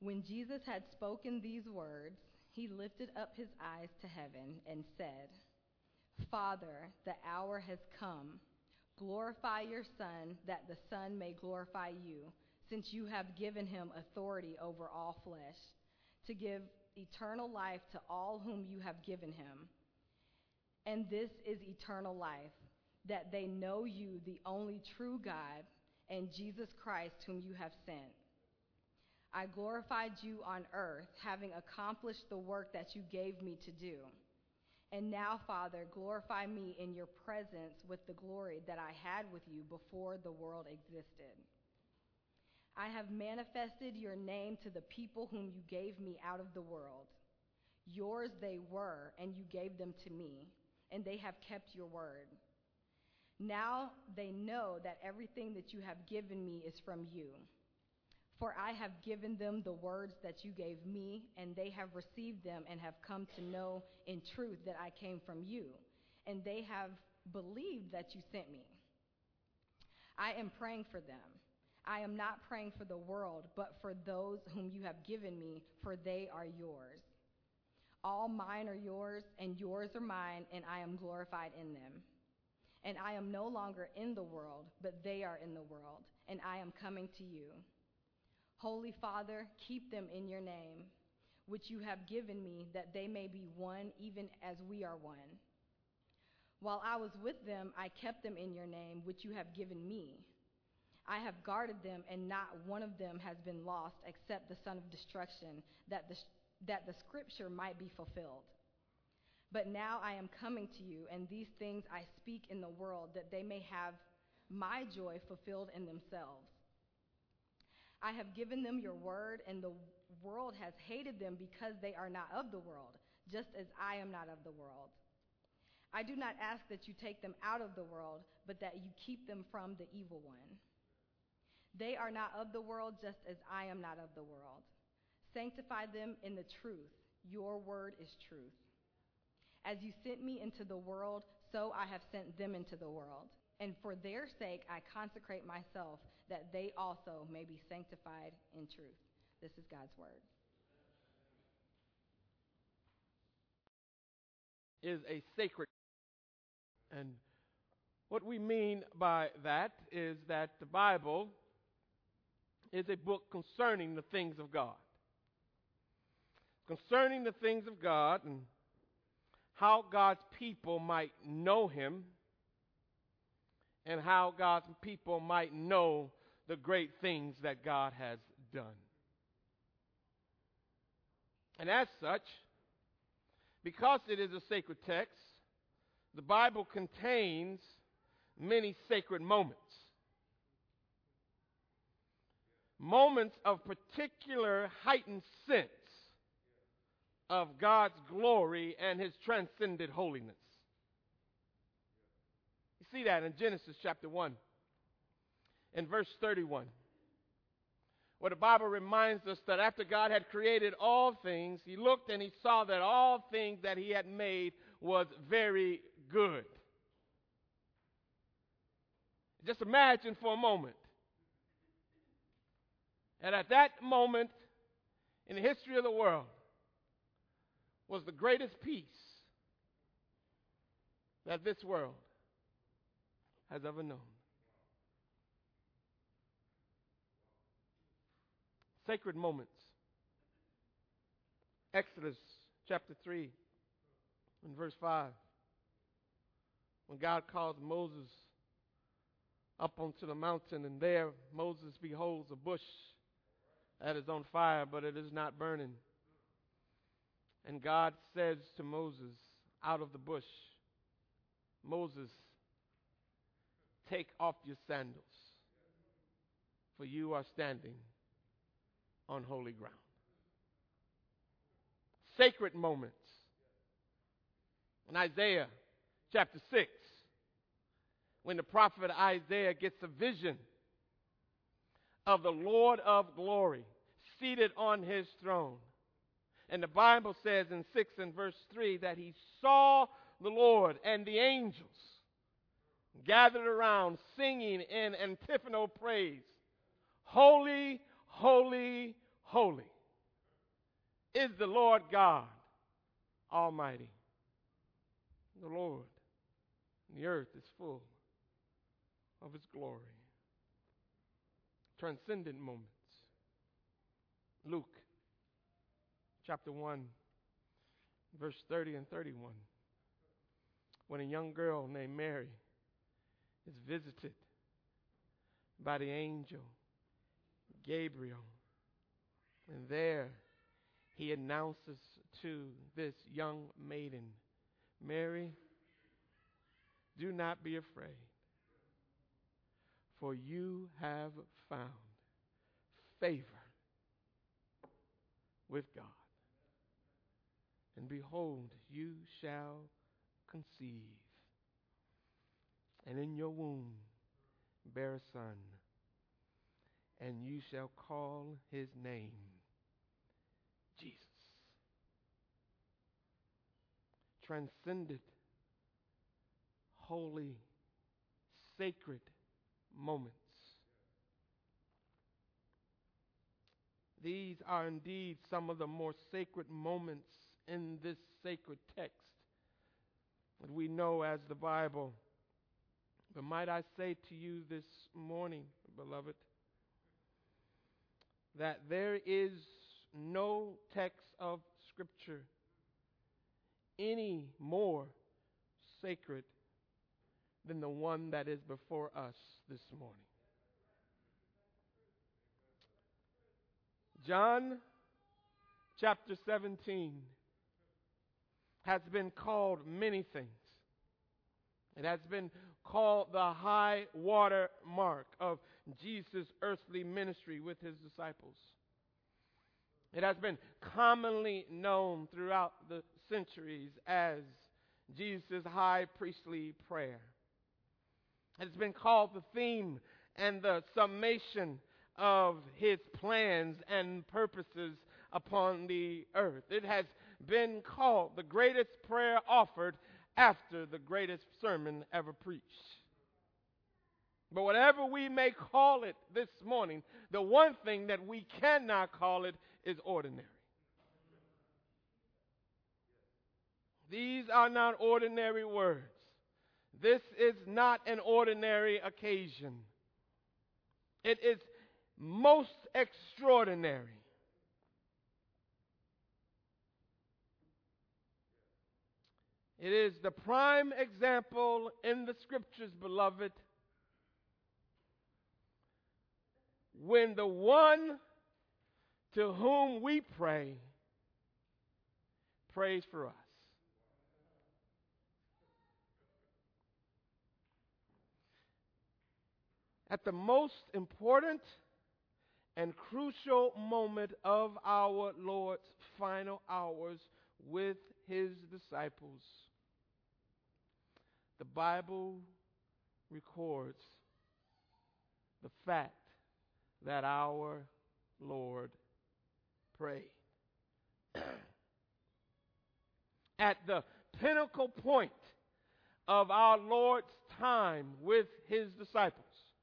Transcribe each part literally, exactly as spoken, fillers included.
When Jesus had spoken these words, he lifted up his eyes to heaven and said, Father, the hour has come. Glorify your Son, that the Son may glorify you, since you have given him authority over all flesh, to give eternal life to all whom you have given him. And this is eternal life, that they know you, the only true God, and Jesus Christ, whom you have sent. I glorified you on earth, having accomplished the work that you gave me to do. And now, Father, glorify me in your presence with the glory that I had with you before the world existed. I have manifested your name to the people whom you gave me out of the world. Yours they were, and you gave them to me, and they have kept your word. Now they know that everything that you have given me is from you. For I have given them the words that you gave me, and they have received them and have come to know in truth that I came from you, and they have believed that you sent me. I am praying for them. I am not praying for the world, but for those whom you have given me, for they are yours. All mine are yours, and yours are mine, and I am glorified in them. And I am no longer in the world, but they are in the world, and I am coming to you. Holy Father, keep them in your name, which you have given me, that they may be one, even as we are one. While I was with them, I kept them in your name, which you have given me. I have guarded them, and not one of them has been lost, except the son of destruction, that the, that the scripture might be fulfilled. But now I am coming to you, and these things I speak in the world, that they may have my joy fulfilled in themselves. I have given them your word, and the world has hated them because they are not of the world, just as I am not of the world. I do not ask that you take them out of the world, but that you keep them from the evil one. They are not of the world, just as I am not of the world. Sanctify them in the truth. Your word is truth. As you sent me into the world, so I have sent them into the world. And for their sake I consecrate myself, that they also may be sanctified in truth. This is God's word. Is a sacred. And what we mean by that is that the Bible is a book concerning the things of God. Concerning the things of God and how God's people might know him, and how God's people might know the great things that God has done. And as such, because it is a sacred text, the Bible contains many sacred moments. Moments of particular heightened sense of God's glory and his transcendent holiness. You see that in Genesis chapter one and verse thirty-one, where the Bible reminds us that after God had created all things, he looked and he saw that all things that he had made was very good. Just imagine for a moment that at that moment in the history of the world was the greatest peace that this world has ever known. Sacred moments. Exodus chapter three and verse five. When God calls Moses up onto the mountain, and there Moses beholds a bush that is on fire, but it is not burning. And God says to Moses out of the bush, Moses, take off your sandals, for you are standing on holy ground. Sacred moments. In Isaiah chapter six, when the prophet Isaiah gets a vision of the Lord of glory seated on his throne. And the Bible says in six and verse three that he saw the Lord and the angels gathered around singing in antiphonal praise, holy, holy, holy is the Lord God Almighty. The Lord, the earth is full of His glory. Transcendent moments. Luke chapter one, verse thirty and thirty-one. When a young girl named Mary is visited by the angel Gabriel, and there he announces to this young maiden, Mary, do not be afraid, for you have found favor with God. And behold, you shall conceive, and in your womb bear a son, and you shall call his name Jesus. Transcendent, holy, sacred moments. These are indeed some of the more sacred moments in this sacred text that we know as the Bible. But might I say to you this morning, beloved, that there is no text of Scripture any more sacred than the one that is before us this morning. John chapter seventeen has been called many things. It has been called the high water mark of Jesus' earthly ministry with his disciples. It has been commonly known throughout the centuries as Jesus' high priestly prayer. It has been called the theme and the summation of his plans and purposes upon the earth. It has been called the greatest prayer offered after the greatest sermon ever preached. But whatever we may call it this morning, the one thing that we cannot call it is ordinary. These are not ordinary words. This is not an ordinary occasion. It is most extraordinary. It is the prime example in the Scriptures, beloved, when the one to whom we pray prays for us. At the most important and crucial moment of our Lord's final hours with his disciples, the Bible records the fact that our Lord prayed. At the pinnacle point of our Lord's time with his disciples,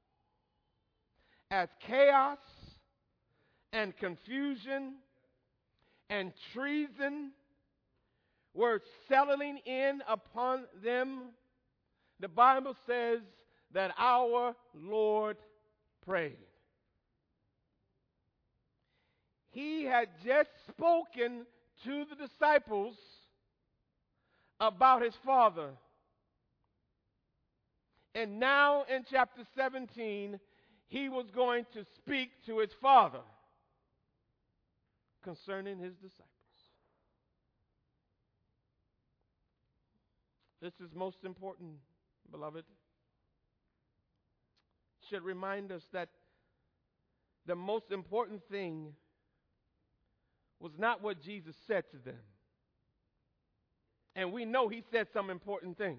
as chaos and confusion and treason were settling in upon them, the Bible says that our Lord prayed. He had just spoken to the disciples about his Father. And now in chapter seventeen, he was going to speak to his Father concerning his disciples. This is most important, beloved. Should remind us that the most important thing was not what Jesus said to them. And we know he said some important things.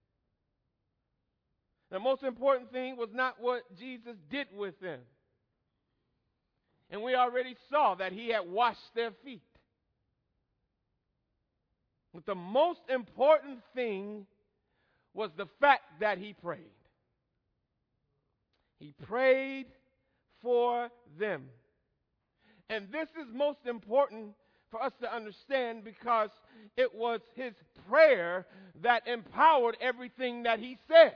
The most important thing was not what Jesus did with them. And we already saw that he had washed their feet. But the most important thing was the fact that he prayed. He prayed for them. And this is most important for us to understand because it was his prayer that empowered everything that he said.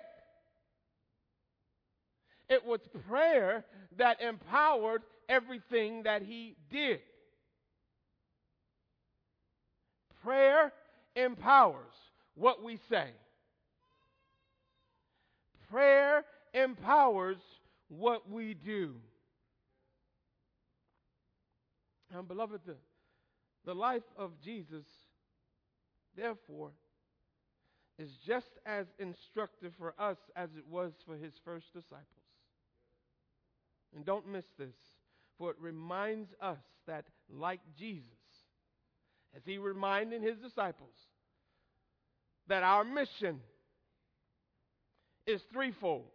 It was prayer that empowered everything that he did. Prayer empowers what we say. Prayer empowers what we do. And beloved, the, the life of Jesus, therefore, is just as instructive for us as it was for his first disciples. And don't miss this, for it reminds us that, like Jesus, as he reminded his disciples, that our mission is threefold.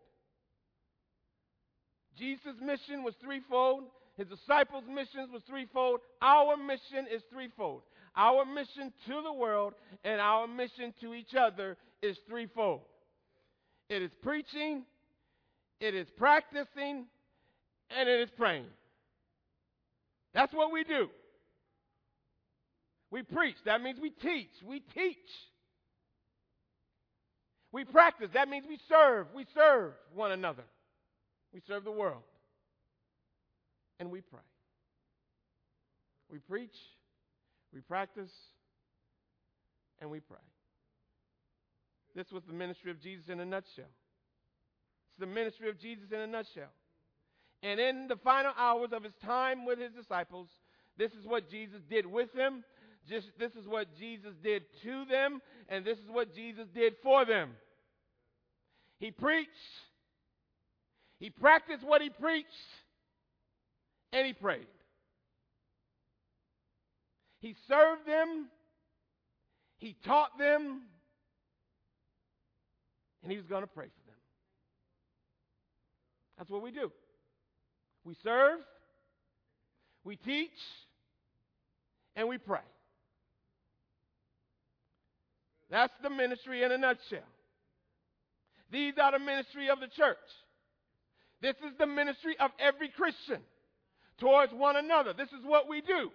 Jesus' mission was threefold. His disciples' mission was threefold. Our mission is threefold. Our mission to the world and our mission to each other is threefold. It is preaching, it is practicing, and it is praying. That's what we do. We preach. That means we teach. We teach. We practice. That means we serve. We serve one another. We serve the world. And we pray. We preach, we practice, and we pray. This was the ministry of Jesus in a nutshell. It's the ministry of Jesus in a nutshell. And in the final hours of his time with his disciples, this is what Jesus did with them. Just, this is what Jesus did to them, and this is what Jesus did for them. He preached, he practiced what he preached, and he prayed. He served them, he taught them, and he was going to pray for them. That's what we do. We serve, we teach, and we pray. That's the ministry in a nutshell. These are the ministry of the church. This is the ministry of every Christian towards one another. This is what we do.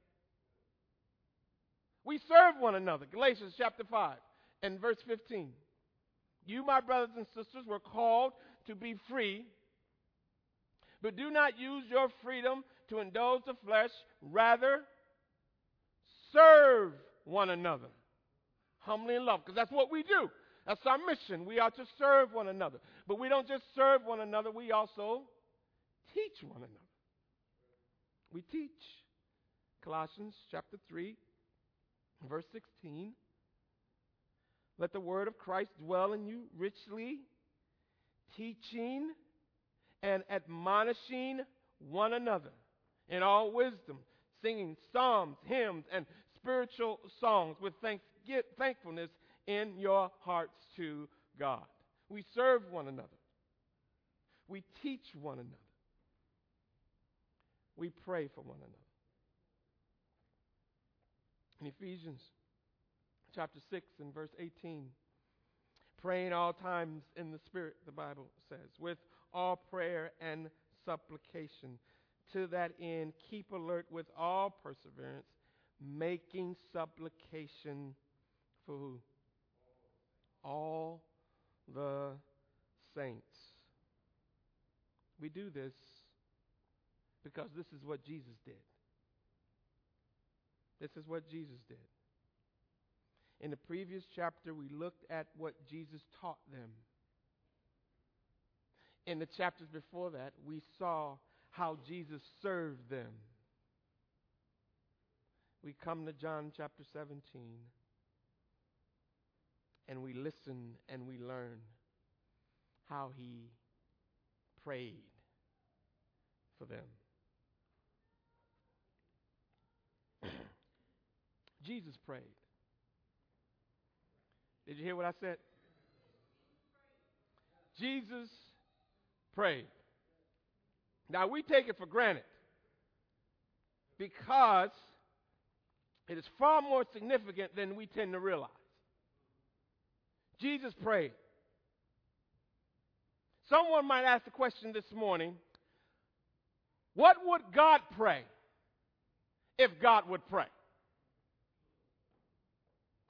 We serve one another. Galatians chapter five and verse fifteen. You, my brothers and sisters, were called to be free, but do not use your freedom to indulge the flesh. Rather, serve one another humbly in love, because that's what we do. That's our mission. We are to serve one another. But we don't just serve one another, we also teach one another. We teach. Colossians chapter three, verse sixteen. Let the word of Christ dwell in you richly, teaching and admonishing one another in all wisdom, singing psalms, hymns, and spiritual songs with thankfulness in your hearts to God. We serve one another. We teach one another. We pray for one another. In Ephesians chapter six and verse eighteen, praying all times in the Spirit, the Bible says, with all prayer and supplication. To that end, keep alert with all perseverance, making supplication for who? All the saints. We do this because this is what Jesus did. This is what Jesus did. In the previous chapter, we looked at what Jesus taught them. In the chapters before that, we saw how Jesus served them. We come to John chapter seventeen, and we listen and we learn how he prayed for them. Jesus prayed. Did you hear what I said? Jesus prayed. Now, we take it for granted because it is far more significant than we tend to realize. Jesus prayed. Someone might ask the question this morning, what would God pray if God would pray?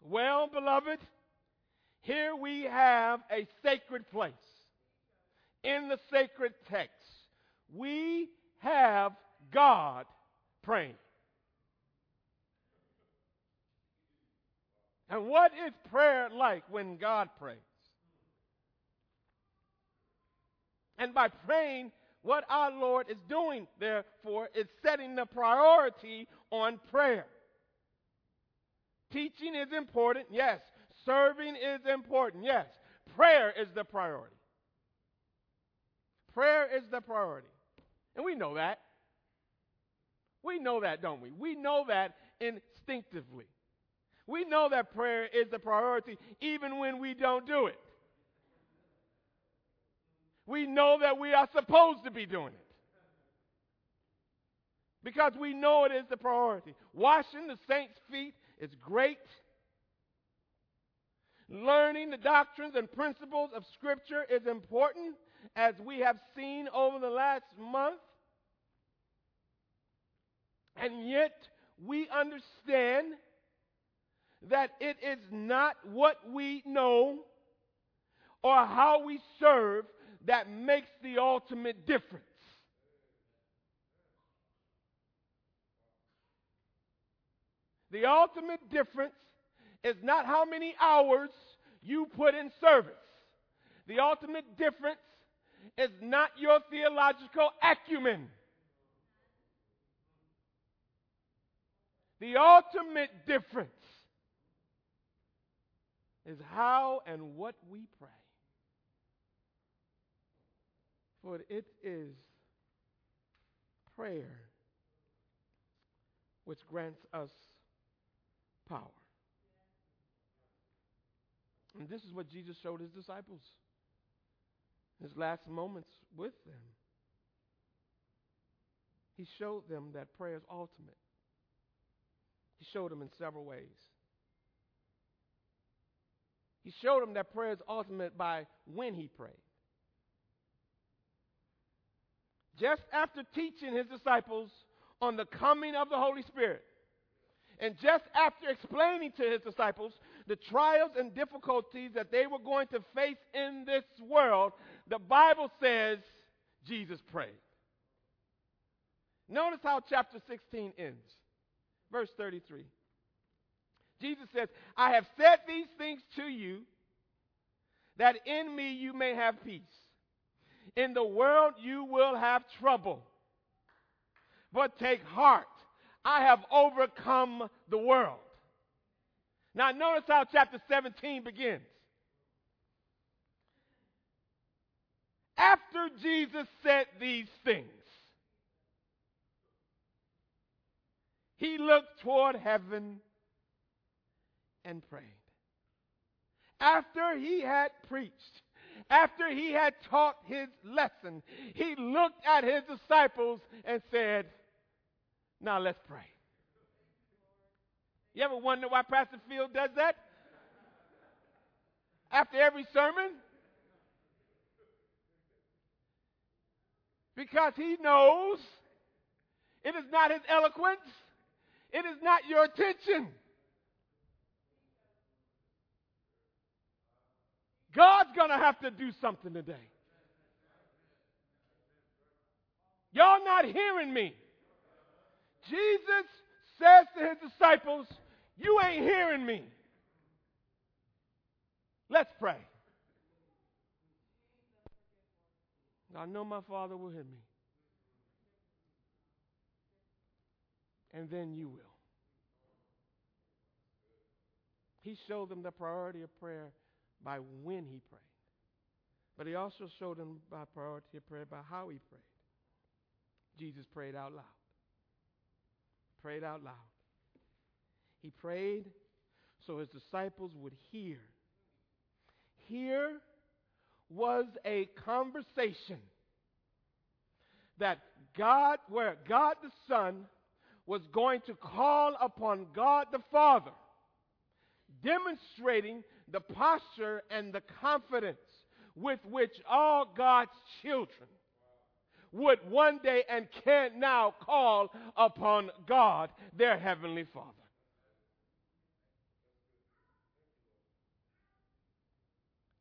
Well, beloved, here we have a sacred place. In the sacred text, we have God praying. And what is prayer like when God prays? And by praying, what our Lord is doing, therefore, is setting the priority on prayer. Teaching is important, yes. Serving is important, yes. Prayer is the priority. Prayer is the priority. And we know that. We know that, don't we? We know that instinctively. We know that prayer is the priority even when we don't do it. We know that we are supposed to be doing it. Because we know it is the priority. Washing the saints' feet is great. Learning the doctrines and principles of Scripture is important, as we have seen over the last month. And yet, we understand that it is not what we know or how we serve that makes the ultimate difference. The ultimate difference is not how many hours you put in service. The ultimate difference is not your theological acumen. The ultimate difference is how and what we pray. For it is prayer which grants us power. And this is what Jesus showed his disciples, his last moments with them. He showed them that prayer is ultimate. He showed them in several ways. He showed them that prayer is ultimate by when he prayed. Just after teaching his disciples on the coming of the Holy Spirit, and just after explaining to his disciples the trials and difficulties that they were going to face in this world, the Bible says Jesus prayed. Notice how chapter sixteen ends. Verse thirty-three. Jesus says, I have said these things to you, that in me you may have peace. In the world you will have trouble. But take heart, I have overcome the world. Now notice how chapter seventeen begins. After Jesus said these things, he looked toward heaven and prayed. After he had preached, after he had taught his lesson, he looked at his disciples and said, now let's pray. You ever wonder why Pastor Field does that? After every sermon? Because he knows it is not his eloquence. It is not your attention. God's going to have to do something today. Y'all not hearing me. Jesus says to his disciples, you ain't hearing me. Let's pray. I know my Father will hear me. And then you will. He showed them the priority of prayer by when he prayed. But he also showed them by priority of prayer by how he prayed. Jesus prayed out loud. Prayed out loud. He prayed so his disciples would hear. Here was a conversation that God, where God the Son was going to call upon God the Father, demonstrating the posture and the confidence with which all God's children would one day and can now call upon God, their Heavenly Father.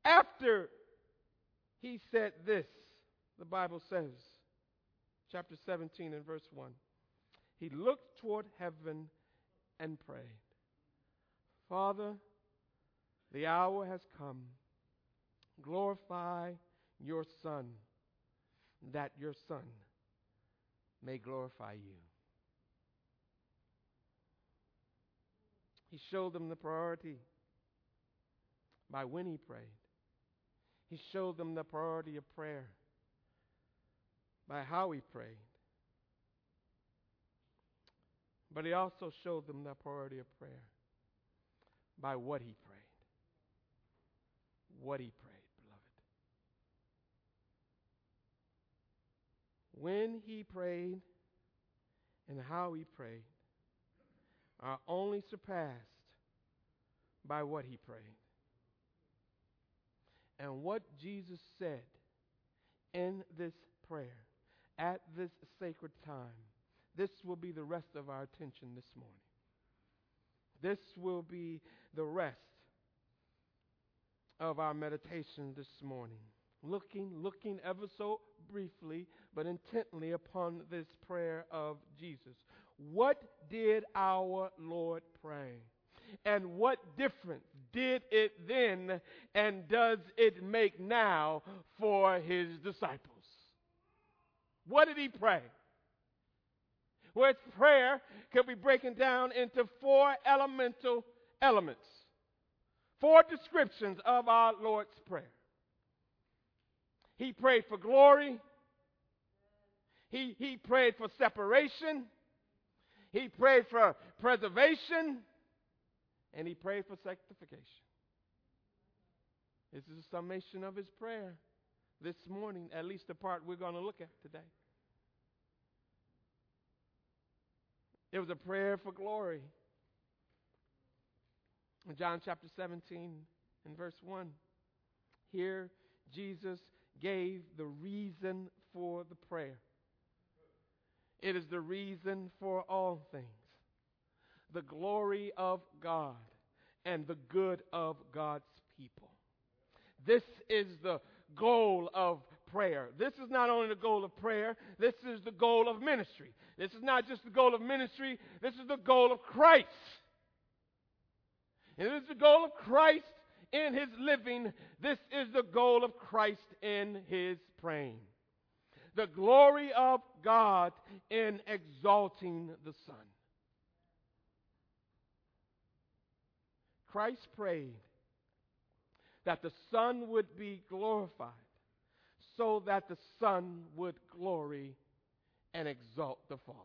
After he said this, the Bible says, chapter seventeen and verse one, he looked toward heaven and prayed, Father, the hour has come. Glorify your Son, that your Son may glorify you. He showed them the priority by when he prayed. He showed them the priority of prayer by how he prayed. But he also showed them the priority of prayer by what he prayed. What he prayed, beloved. When he prayed and how he prayed are only surpassed by what he prayed. And what Jesus said in this prayer, at this sacred time, this will be the rest of our attention this morning. This will be the rest of our meditation this morning. Looking, looking ever so briefly, but intently upon this prayer of Jesus. What did our Lord pray? And what difference did it then and does it make now for his disciples? What did he pray? Well, its prayer can be broken down into four elemental elements. Four descriptions of our Lord's Prayer. He prayed for glory. He, he prayed for separation. He prayed for preservation. And he prayed for sanctification. This is a summation of his prayer this morning, at least the part we're going to look at today. It was a prayer for glory. In John chapter seventeen and verse one, here Jesus gave the reason for the prayer. It is the reason for all things. The glory of God and the good of God's people. This is the goal of prayer. This is not only the goal of prayer, this is the goal of ministry. This is not just the goal of ministry, this is the goal of Christ. And it is the goal of Christ in his living. This is the goal of Christ in his praying. The glory of God in exalting the Son. Christ prayed that the Son would be glorified so that the Son would glory and exalt the Father.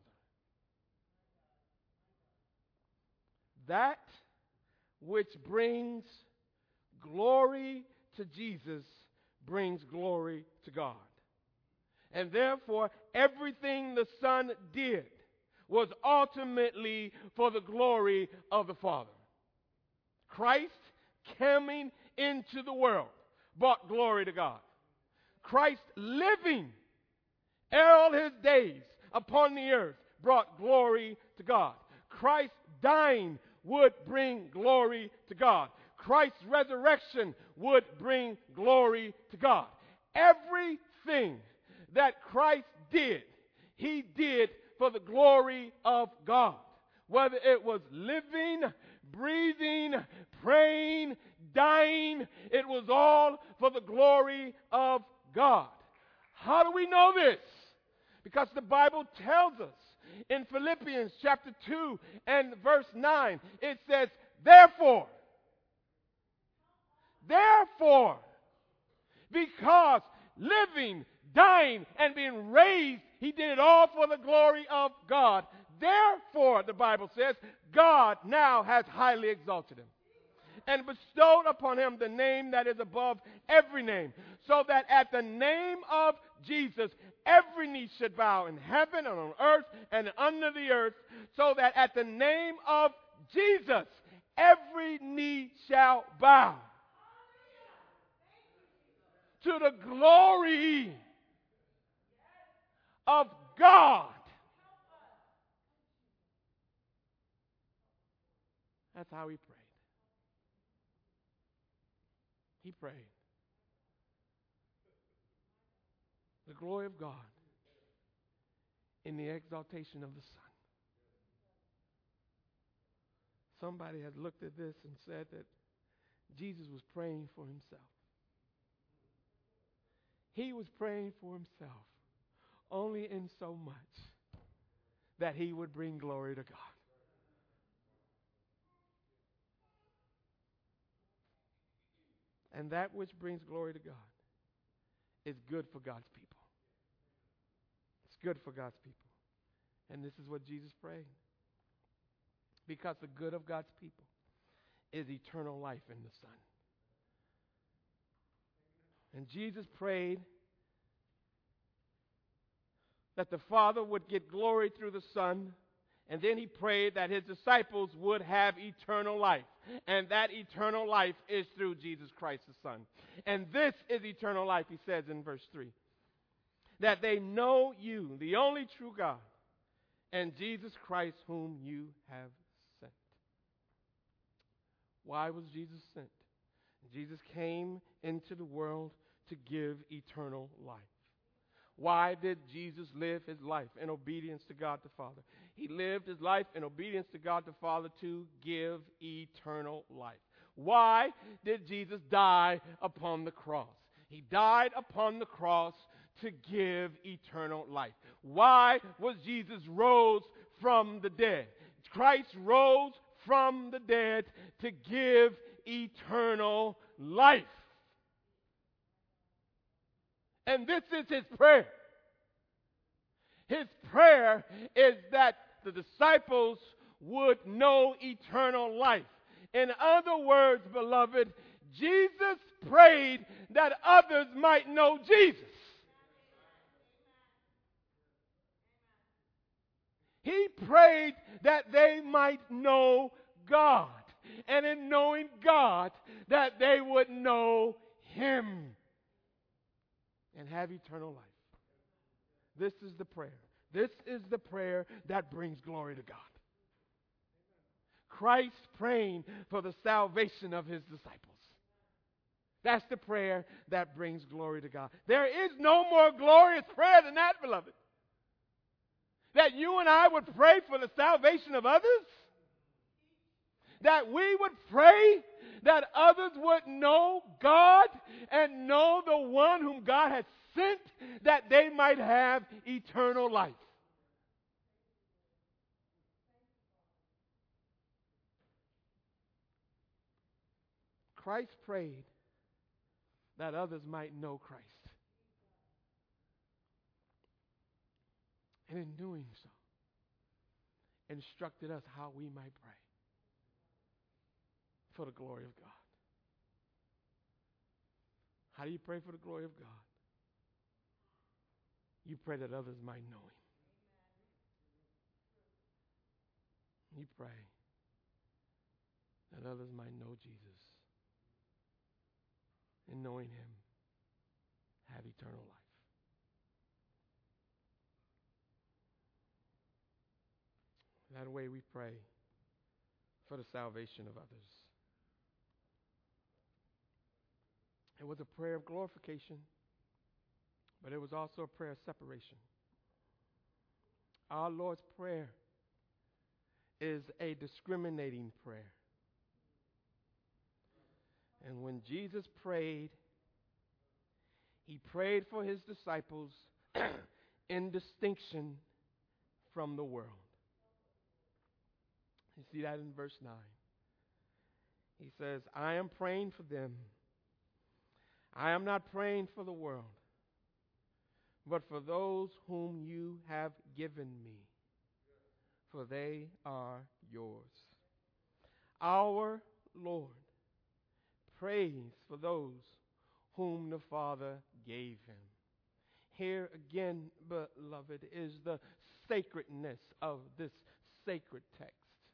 That which brings glory to Jesus brings glory to God. And therefore, everything the Son did was ultimately for the glory of the Father. Christ coming into the world brought glory to God. Christ living all his days upon the earth brought glory to God. Christ dying would bring glory to God. Christ's resurrection would bring glory to God. Everything that Christ did, he did for the glory of God. Whether it was living, breathing, praying, dying, it was all for the glory of God. How do we know this? Because the Bible tells us in Philippians chapter two and verse nine, it says, therefore, therefore, because living, dying, and being raised, he did it all for the glory of God. Therefore, the Bible says, God now has highly exalted him and bestowed upon him the name that is above every name, so that at the name of Jesus, every knee should bow in heaven and on earth and under the earth, so that at the name of Jesus, every knee shall bow to the glory of God. That's how he prayed. He prayed. The glory of God in the exaltation of the Son. Somebody has looked at this and said that Jesus was praying for himself. He was praying for himself only in so much that he would bring glory to God. And that which brings glory to God is good for God's people. It's good for God's people. And this is what Jesus prayed. Because the good of God's people is eternal life in the Son. And Jesus prayed that the Father would get glory through the Son, and then he prayed that his disciples would have eternal life. And that eternal life is through Jesus Christ the Son. And this is eternal life, he says in verse three. That they know you, the only true God, and Jesus Christ whom you have sent. Why was Jesus sent? Jesus came into the world to give eternal life. Why did Jesus live his life in obedience to God the Father? He lived his life in obedience to God the Father to give eternal life. Why did Jesus die upon the cross? He died upon the cross to give eternal life. Why was Jesus rose from the dead? Christ rose from the dead to give eternal life. And this is his prayer. His prayer is that the disciples would know eternal life. In other words, beloved, Jesus prayed that others might know Jesus. He prayed that they might know God. And in knowing God, that they would know him and have eternal life. This is the prayer. This is the prayer that brings glory to God. Christ praying for the salvation of his disciples. That's the prayer that brings glory to God. There is no more glorious prayer than that, beloved. That you and I would pray for the salvation of others. That we would pray that others would know God and know the one whom God has sent, that they might have eternal life. Christ prayed that others might know Christ. And in doing so, instructed us how we might pray for the glory of God. How do you pray for the glory of God? You pray that others might know him. You pray that others might know Jesus. And knowing him, have eternal life. That way we pray for the salvation of others. It was a prayer of glorification, but it was also a prayer of separation. Our Lord's Prayer is a discriminating prayer. And when Jesus prayed, he prayed for his disciples in distinction from the world. You see that in verse nine. He says, I am praying for them. I am not praying for the world, but for those whom you have given me, for they are yours. Our Lord prays for those whom the Father gave him. Here again, beloved, is the sacredness of this sacred text.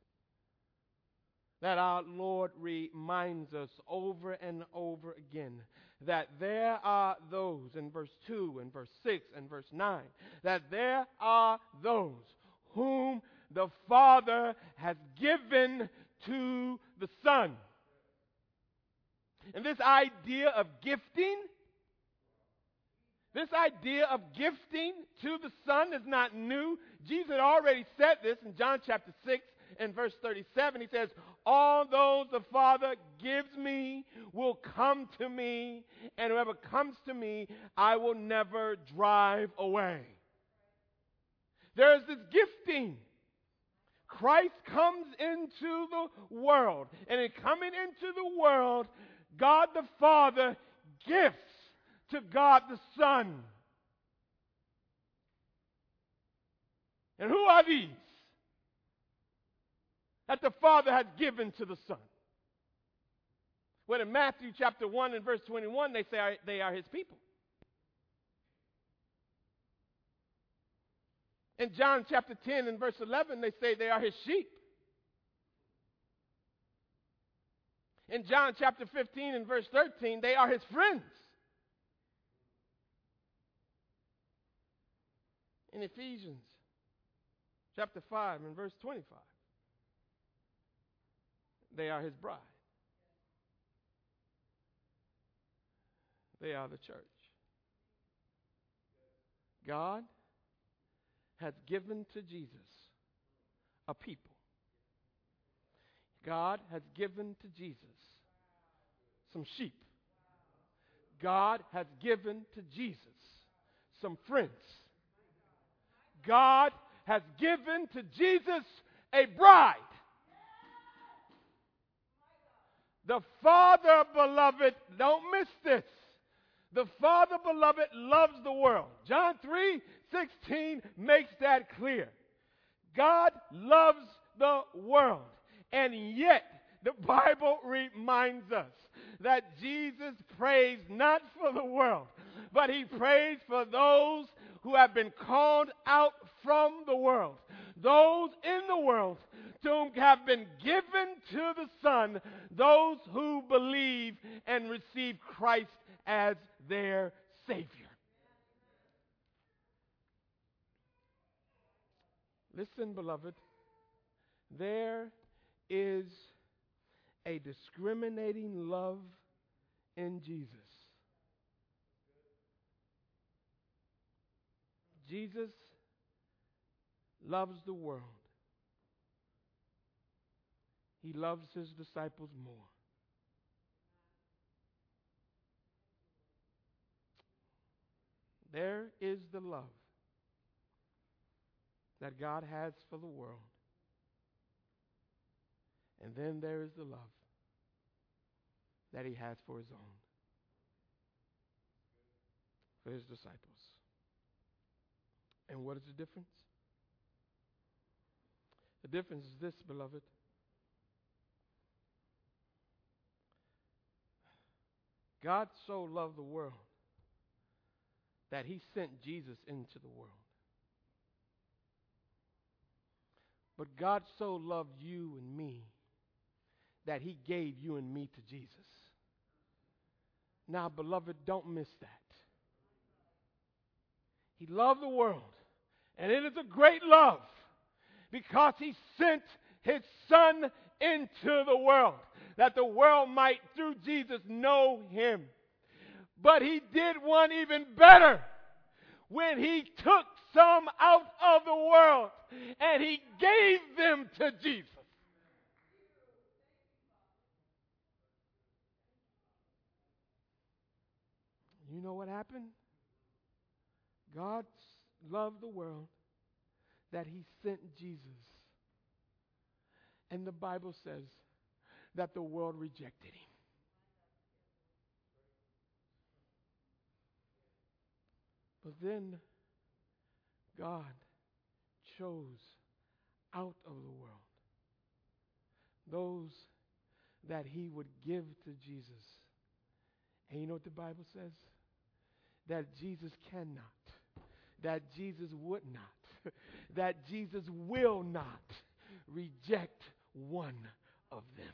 That our Lord reminds us over and over again that there are those, in verse two and verse six and verse nine, that there are those whom the Father has given to the Son. And this idea of gifting, This idea of gifting to the Son is not new. Jesus had already said this in John chapter six and verse thirty-seven. He says, all those the Father gives me will come to me, and whoever comes to me, I will never drive away. There is this gifting. Christ comes into the world, and in coming into the world, God the Father gifts to God the Son. And who are these that the Father has given to the Son? Well, in Matthew chapter one and verse twenty-one, they say they are his people. In John chapter ten and verse eleven, they say they are his sheep. In John chapter fifteen and verse thirteen, they are his friends. In Ephesians chapter five and verse twenty-five, they are his bride. They are the church. God has given to Jesus a people. God has given to Jesus some sheep. God has given to Jesus some friends. God has given to Jesus a bride. The Father, beloved, don't miss this. The Father, beloved, loves the world. John three sixteen makes that clear. God loves the world. And yet, the Bible reminds us that Jesus prays not for the world, but he prays for those who have been called out from the world. Those in the world to whom have been given to the Son, those who believe and receive Christ as their Savior. Listen, beloved, there is a discriminating love in Jesus. Jesus loves the world. He loves his disciples more. There is the love that God has for the world. And then there is the love that he has for his own, for his disciples. And what is the difference? The difference is this, beloved. God so loved the world that he sent Jesus into the world. But God so loved you and me that he gave you and me to Jesus. Now, beloved, don't miss that. He loved the world, and it is a great love because he sent his Son into the world that the world might, through Jesus, know him. But he did one even better when he took some out of the world and he gave them to Jesus. You know what happened? God loved the world that he sent Jesus. And the Bible says that the world rejected him. But then God chose out of the world those that he would give to Jesus. And you know what the Bible says? That Jesus cannot, that Jesus would not, that Jesus will not reject one of them.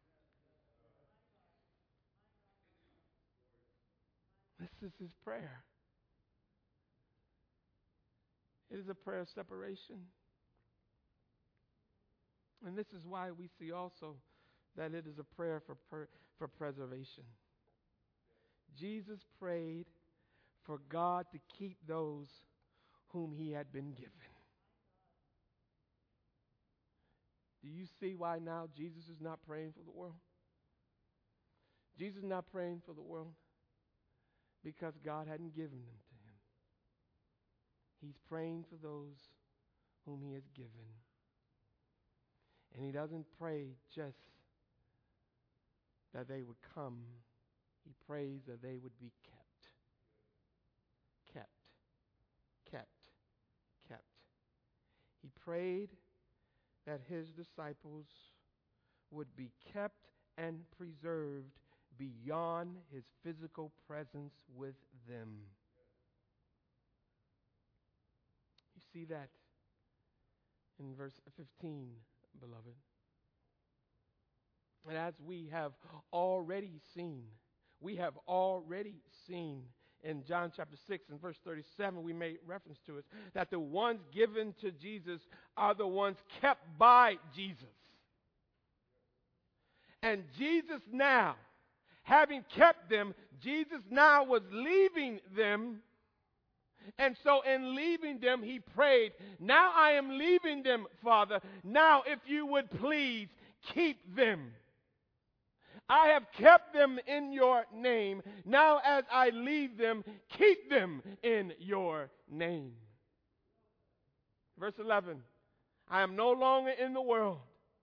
This is his prayer. It is a prayer of separation. And this is why we see also that it is a prayer for per, for preservation. Jesus prayed for God to keep those whom he had been given. Do you see why now Jesus is not praying for the world? Jesus is not praying for the world because God hadn't given them to him. He's praying for those whom he has given. And he doesn't pray just that they would come. He prays that they would be kept. Kept. Kept. Kept. He prayed that his disciples would be kept and preserved beyond his physical presence with them. You see that in verse fifteen, beloved. And as we have already seen, we have already seen in John chapter six and verse thirty-seven, we made reference to it, that the ones given to Jesus are the ones kept by Jesus. And Jesus now, having kept them, Jesus now was leaving them. And so in leaving them, he prayed, now I am leaving them, Father. Now if you would please keep them. I have kept them in your name. Now as I leave them, keep them in your name. Verse eleven, I am no longer in the world,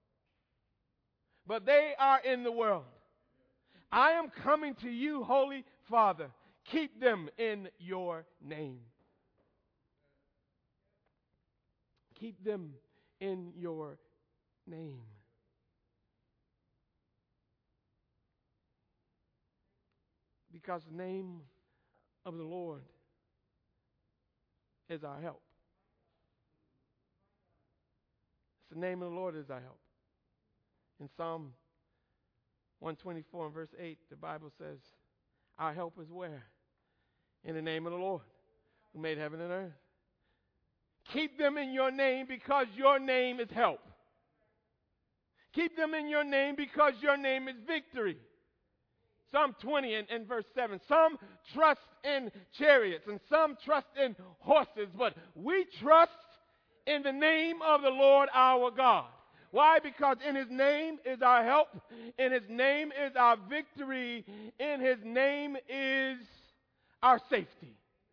but they are in the world. I am coming to you, Holy Father. Keep them in your name. Keep them in your name. Because the name of the Lord is our help. It's the name of the Lord is our help. In Psalm one twenty-four and verse eight, the Bible says, our help is where? In the name of the Lord, who made heaven and earth. Keep them in your name because your name is help. Keep them in your name because your name is victory. Psalm twenty and, and verse seven. Some trust in chariots and some trust in horses, but we trust in the name of the Lord our God. Why? Because in his name is our help. In his name is our victory. In his name is our safety.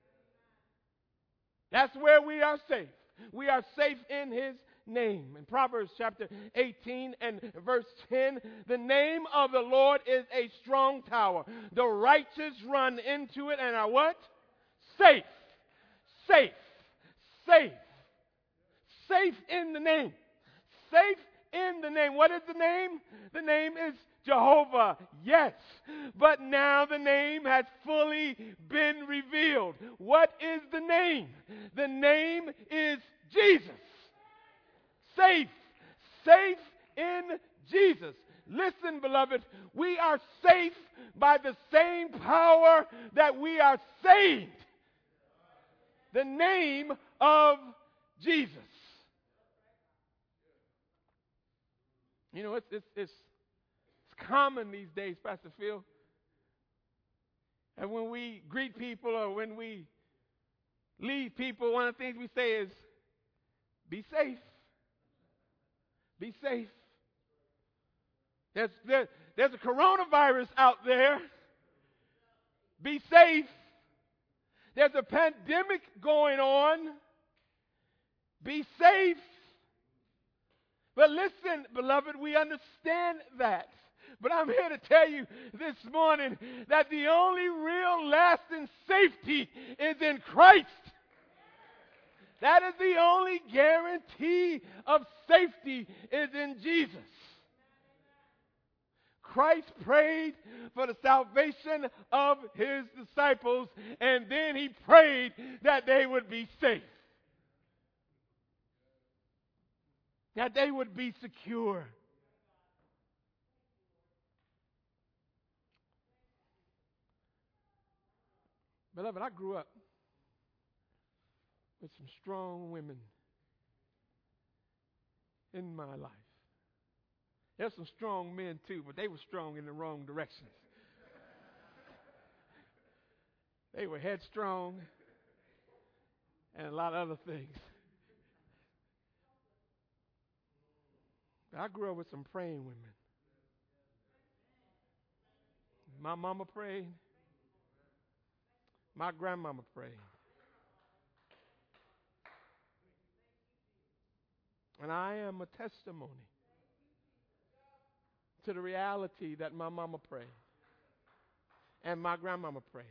That's where we are safe. We are safe in his name. In Proverbs chapter eighteen and verse ten, the name of the Lord is a strong tower. The righteous run into it and are what? Safe. Safe. Safe. Safe in the name. Safe in the name. What is the name? The name is Jehovah, yes. But now the name has fully been revealed. What is the name? The name is Jesus. Safe. Safe in Jesus. Listen, beloved, we are safe by the same power that we are saved. The name of Jesus. You know, it's, it's, it's, it's common these days, Pastor Phil. And when we greet people or when we leave people, one of the things we say is, be safe. Be safe. There's, there, there's a coronavirus out there. Be safe. There's a pandemic going on. Be safe. But listen, beloved, we understand that. But I'm here to tell you this morning that the only real lasting safety is in Christ. That is the only guarantee of safety is in Jesus. Christ prayed for the salvation of his disciples, and then he prayed that they would be safe. That they would be secure. Beloved, I grew up with some strong women in my life. There's some strong men too, but they were strong in the wrong directions. They were headstrong and a lot of other things. I grew up with some praying women. My mama prayed. My grandmama prayed. And I am a testimony to the reality that my mama prayed and my grandmama prayed.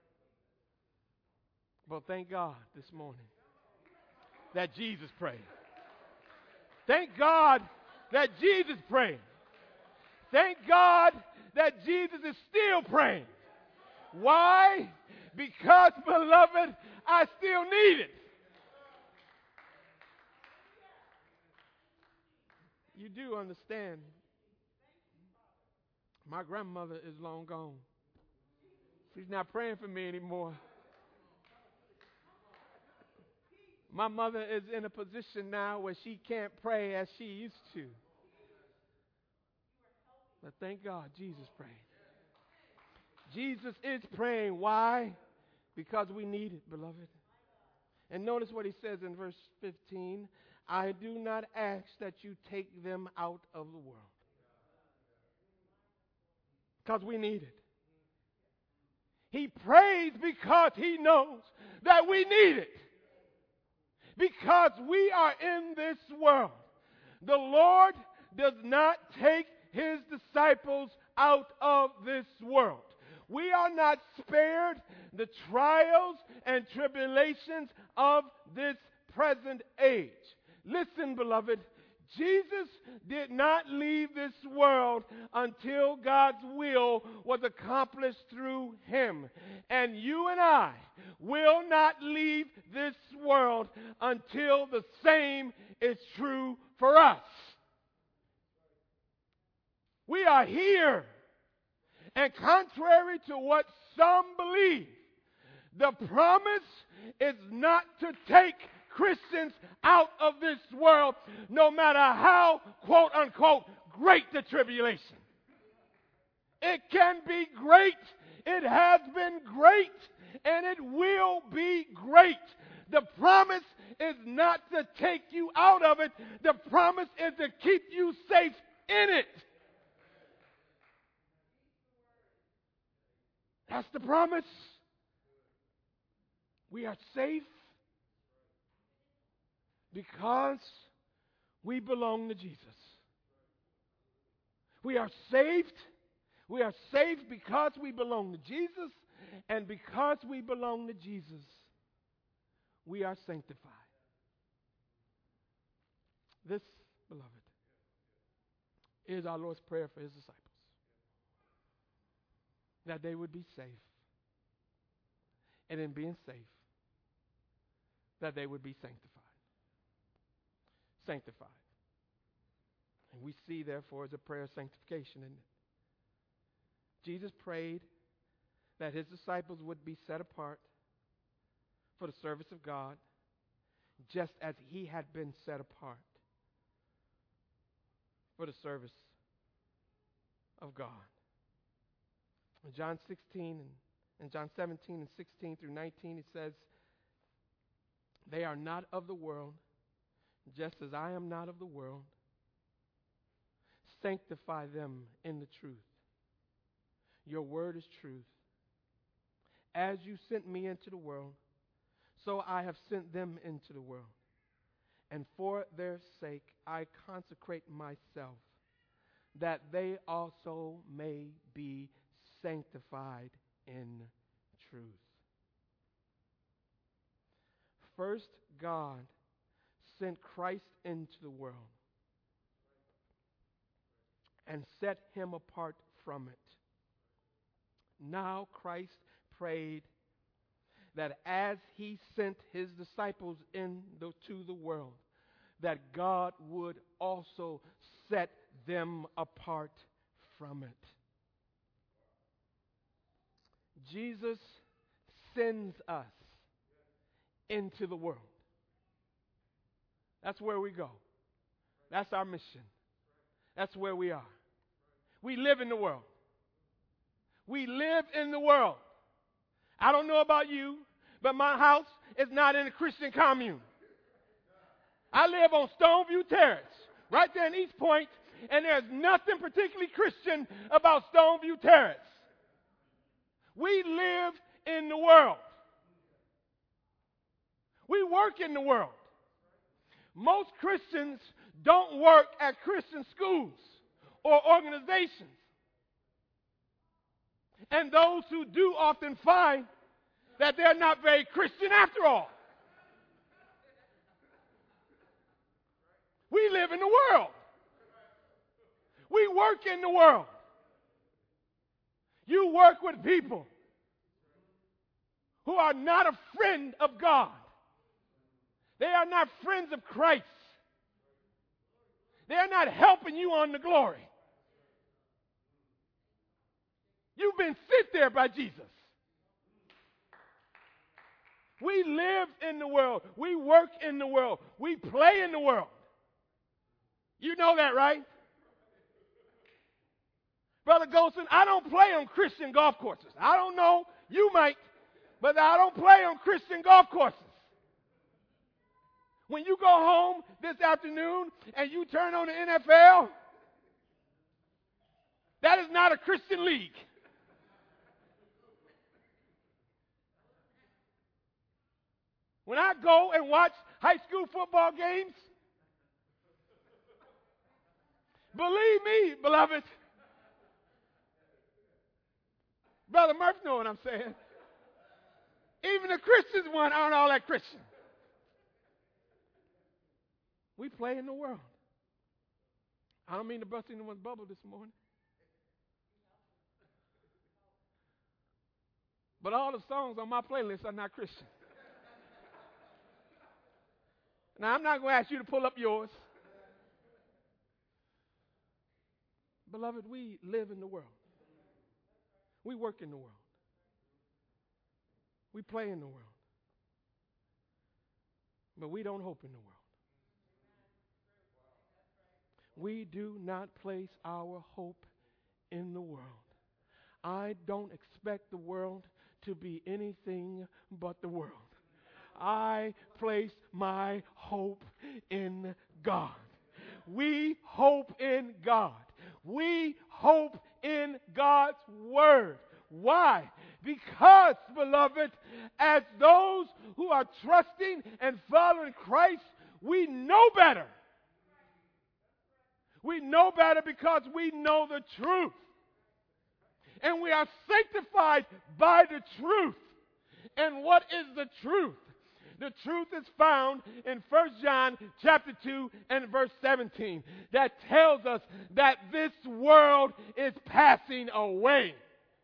But thank God this morning that Jesus prayed. Thank God that Jesus prayed. Thank God that Jesus is still praying. Why? Because, beloved, I still need it. You do understand, my grandmother is long gone. She's not praying for me anymore. My mother is in a position now where she can't pray as she used to. But thank God Jesus prayed. Jesus is praying. Why? Because we need it, beloved. And notice what he says in verse fifteen. I do not ask that you take them out of the world. Because we need it. He prays because he knows that we need it. Because we are in this world. The Lord does not take his disciples out of this world. We are not spared the trials and tribulations of this present age. Listen, beloved, Jesus did not leave this world until God's will was accomplished through him. And you and I will not leave this world until the same is true for us. We are here. And contrary to what some believe, the promise is not to take Christians out of this world, no matter how, quote unquote, great the tribulation. It can be great, it has been great, and it will be great. The promise is not to take you out of it, the promise is to keep you safe in it. That's the promise. We are safe because we belong to Jesus. We are saved. We are saved because we belong to Jesus. And because we belong to Jesus, we are sanctified. This, beloved, is our Lord's prayer for his disciples. That they would be safe. And in being safe, that they would be sanctified. Sanctified. And we see, therefore, as a prayer of sanctification, isn't it? Jesus prayed that his disciples would be set apart for the service of God, just as he had been set apart for the service of God. In John sixteen and, and John seventeen and sixteen through nineteen, it says, they are not of the world, just as I am not of the world. Sanctify them in the truth. Your word is truth. As you sent me into the world, so I have sent them into the world. And for their sake I consecrate myself, that they also may be sanctified in truth. First, God sent Christ into the world and set him apart from it. Now Christ prayed that as he sent his disciples into the world, that God would also set them apart from it. Jesus sends us into the world. That's where we go. That's our mission. That's where we are. We live in the world. We live in the world. I don't know about you, but my house is not in a Christian commune. I live on Stoneview Terrace, right there in East Point, and there's nothing particularly Christian about Stoneview Terrace. We live in the world. We work in the world. Most Christians don't work at Christian schools or organizations. And those who do often find that they're not very Christian after all. We live in the world. We work in the world. You work with people who are not a friend of God. They are not friends of Christ. They are not helping you on the glory. You've been sent there by Jesus. We live in the world. We work in the world. We play in the world. You know that, right? Brother Golson, I don't play on Christian golf courses. I don't know. You might. But I don't play on Christian golf courses. When you go home this afternoon and you turn on the N F L, that is not a Christian league. When I go and watch high school football games, believe me, beloved, Brother Murph knows what I'm saying. Even the Christians one aren't all that Christian. We play in the world. I don't mean to bust anyone's bubble this morning. But all the songs on my playlist are not Christian. Now, I'm not going to ask you to pull up yours. Beloved, we live in the world. We work in the world. We play in the world. But we don't hope in the world. We do not place our hope in the world. I don't expect the world to be anything but the world. I place my hope in God. We hope in God. We hope in God's word. Why? Because, beloved, as those who are trusting and following Christ, we know better. We know better because we know the truth. And we are sanctified by the truth. And what is the truth? The truth is found in First John chapter two and verse seventeen that tells us that this world is passing away.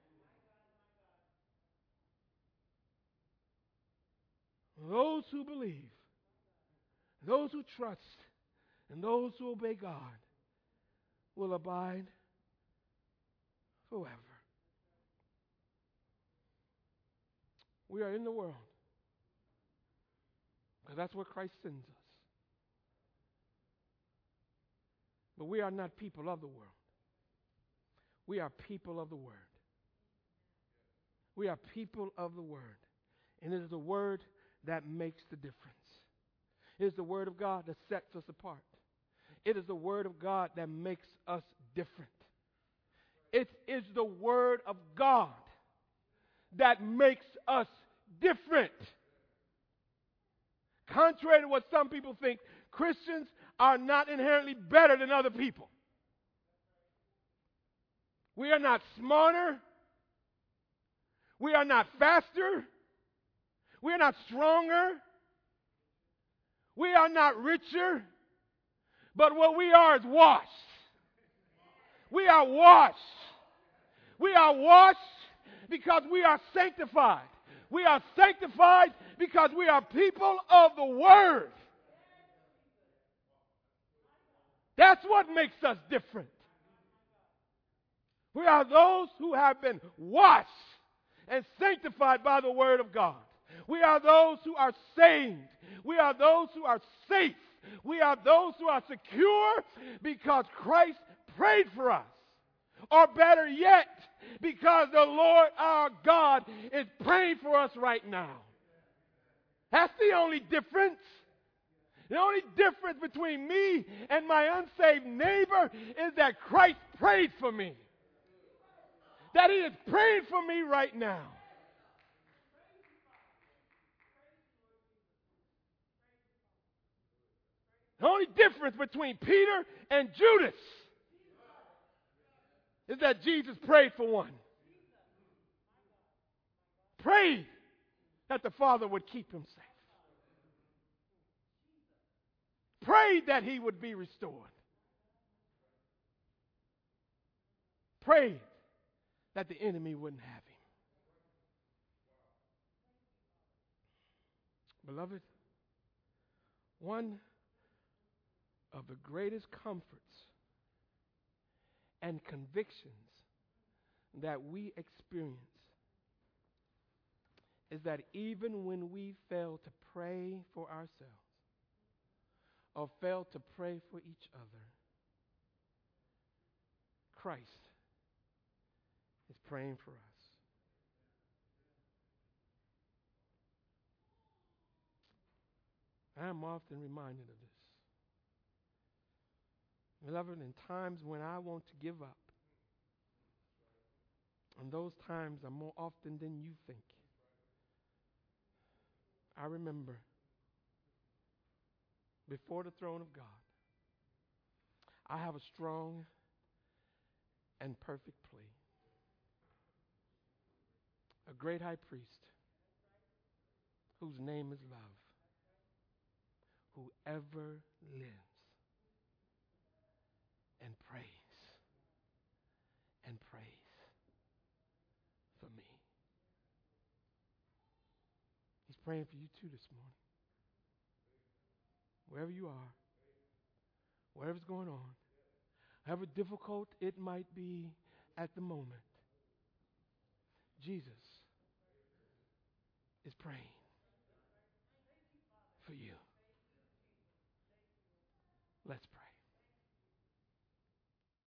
Those who believe, those who trust, and those who obey God will abide forever. We are in the world. Because that's where Christ sends us. But we are not people of the world. We are people of the Word. We are people of the Word. And it is the Word that makes the difference. It is the Word of God that sets us apart. It is the Word of God that makes us different. It is the Word of God that makes us different. Contrary to what some people think, Christians are not inherently better than other people. We are not smarter. We are not faster. We are not stronger. We are not richer. But what we are is washed. We are washed. We are washed because we are sanctified. We are sanctified because we are people of the Word. That's what makes us different. We are those who have been washed and sanctified by the Word of God. We are those who are saved. We are those who are safe. We are those who are secure because Christ prayed for us. Or better yet, because the Lord our God is praying for us right now. That's the only difference. The only difference between me and my unsaved neighbor is that Christ prayed for me. That he is praying for me right now. The only difference between Peter and Judas is that Jesus prayed for one. Prayed that the Father would keep him safe. Prayed that he would be restored. Prayed that the enemy wouldn't have him. Beloved, one of the greatest comforts and convictions that we experience is that even when we fail to pray for ourselves or fail to pray for each other, Christ is praying for us. I am often reminded of this. Beloved, in times when I want to give up, and those times are more often than you think, I remember before the throne of God, I have a strong and perfect plea. A great high priest whose name is love, who ever lives and prays and prays for me. He's praying for you too this morning. Wherever you are, whatever's going on, however difficult it might be at the moment, Jesus is praying for you.